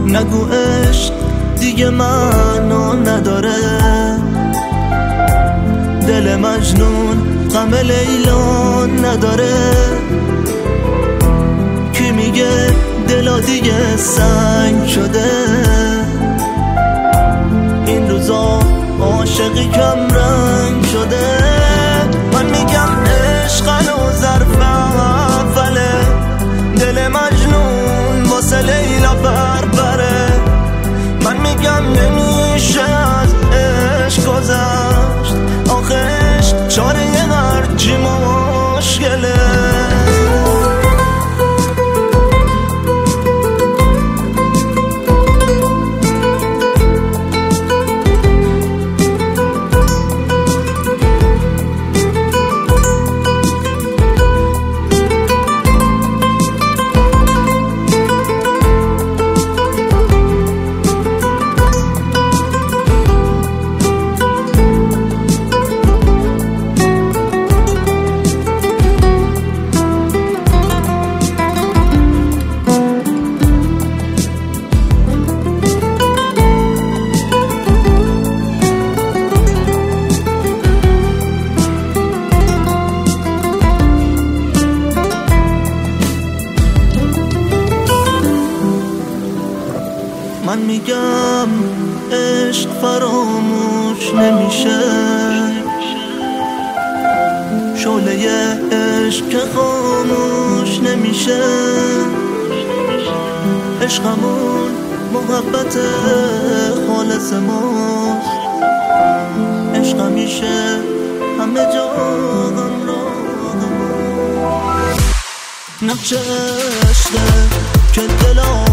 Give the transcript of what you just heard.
نگو عشق دیگه معنا نداره، دل مجنون غم لیلا نداره. کی میگه دلا دیگه سنگ شده، این روزا عاشقی کم رنگ شده. من میگم عشق هنوز ظرف اوله، دل مجنون واسه لیلا بربره. من میگم نمیشه از عشق گذشت، آخه عشق چاره هرچی مشکله. من میگم عشق فراموش نمیشه، شعله عشق که خاموش نمیشه. عشقمون محبت خالص ماست، عشق همیشه همه جا همراهمون. نقش عشقه که دلم